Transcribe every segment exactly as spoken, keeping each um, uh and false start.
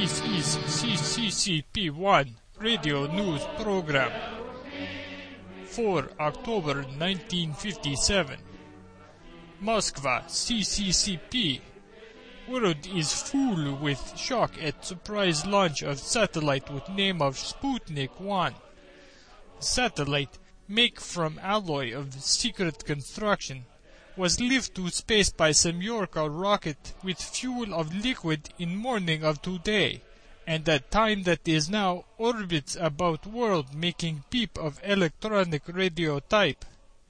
This is C C C P one radio news program for October nineteen fifty-seven. Moscow, C C C P. World is full with shock at surprise launch of satellite with name of Sputnik one. Satellite, make from alloy of secret construction, was lifted to space by Semyorka rocket with fuel of liquid in morning of today, and at time that is now orbits about world making beep of electronic radio type.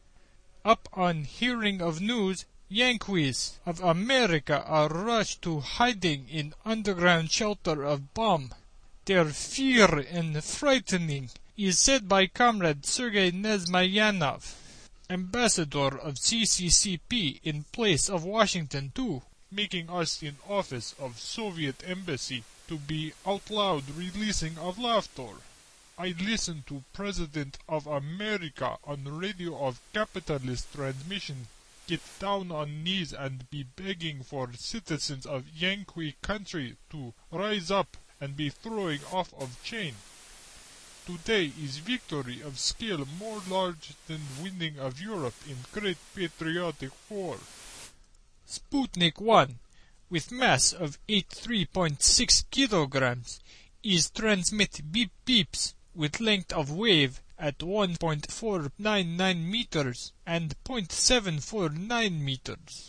Up on hearing of news, Yankees of America are rushed to hiding in underground shelter of bomb. Their fear and frightening is said by comrade Sergei Nezmayanov, ambassador of C C C P in place of Washington too, making us in office of Soviet embassy to be out loud releasing of laughter. I listen to President of America on radio of capitalist transmission, get down on knees and be begging for citizens of Yankee country to rise up and be throwing off of chain. Today is victory of scale more large than winning of Europe in great patriotic war. Sputnik one, with mass of eighty-three point six kilograms, is transmit beep beeps with length of wave at one point four nine nine meters and zero point seven four nine meters.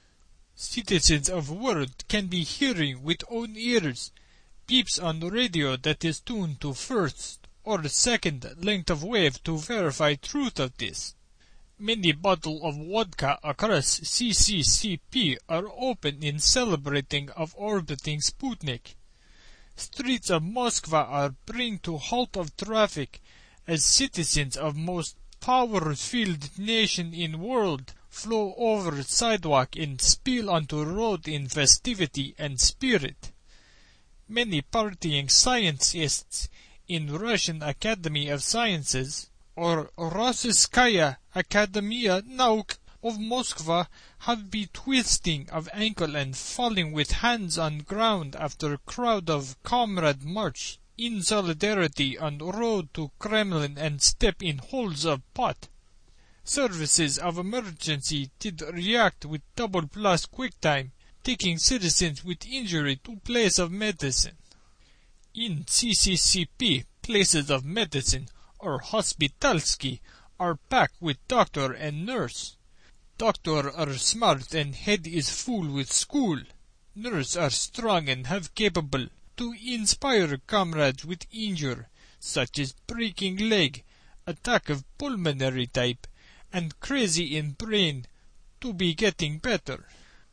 Citizens of world can be hearing with own ears beeps on the radio that is tuned to first or second length of wave to verify truth of this. Many bottles of vodka across C C C P are open in celebrating of orbiting Sputnik. Streets of Moscow are bring to halt of traffic as citizens of most power-filled nation in world flow over sidewalk and spill onto road in festivity and spirit. Many partying scientists in Russian Academy of Sciences or Rossiyskaya Akademia Nauk of Moscow have been twisting of ankle and falling with hands on ground after crowd of comrade march in solidarity on road to Kremlin and step in holes of pot. Services of emergency did react with double plus quick time, taking citizens with injury to place of medicine. In C C C P, places of medicine, or hospitalski, are packed with doctor and nurse. Doctor are smart and head is full with school. Nurse are strong and have capable to inspire comrades with injury, such as breaking leg, attack of pulmonary type, and crazy in brain, to be getting better.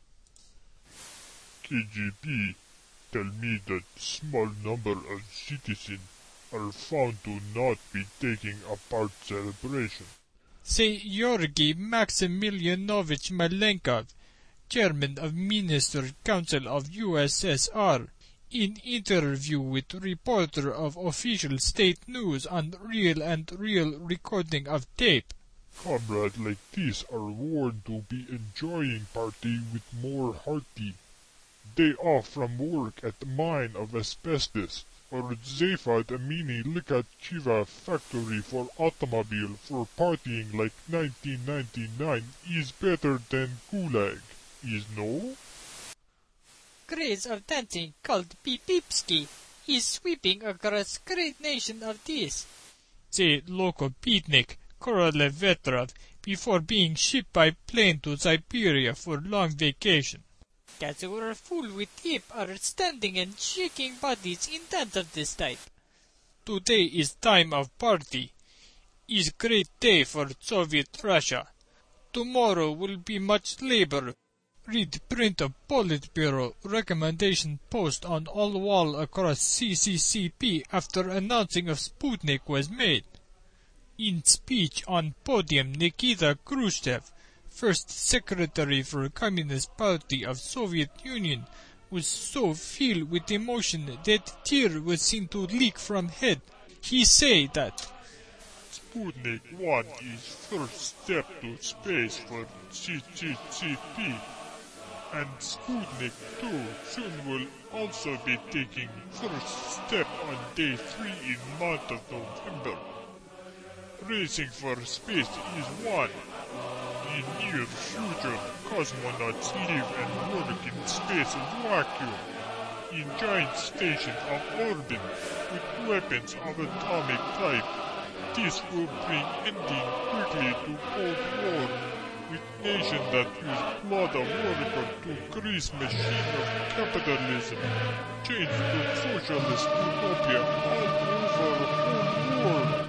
K G B tell me that small number of citizens are found to not be taking a part celebration. Say Georgy Maximilianovich Malenkov, chairman of Minister Council of U S S R, in interview with reporter of official state news on real and real recording of tape. Comrades like this are warned to be enjoying party with more hearty. Day off from work at the mine of asbestos, or Zefat Amini Likachiva factory for automobile for partying like nineteen ninety-nine is better than Gulag, is no? Craze of dancing called Pipipski is sweeping across great nation of this. Say local beatnik Korolev Vetrov before being shipped by plane to Siberia for long vacation. Cats who are full with hip are standing and shaking bodies in dance of this type. Today is time of party. Is great day for Soviet Russia. Tomorrow will be much labor. Read print of Politburo recommendation post on all wall across C C C P after announcing of Sputnik was made. In speech on podium, Nikita Khrushchev, first secretary for Communist Party of Soviet Union, was so filled with emotion that tear was seen to leak from head. He said that Sputnik one is first step to space for C C C P. And Sputnik two soon will also be taking first step on day three in month of November. Racing for space is one. In near future, cosmonauts live and work in space vacuum, in giant stations of orbit with weapons of atomic type. This will bring ending quickly to Cold War, with nations that use blood of worker to grease machine of capitalism, change to socialist utopia all over the whole world.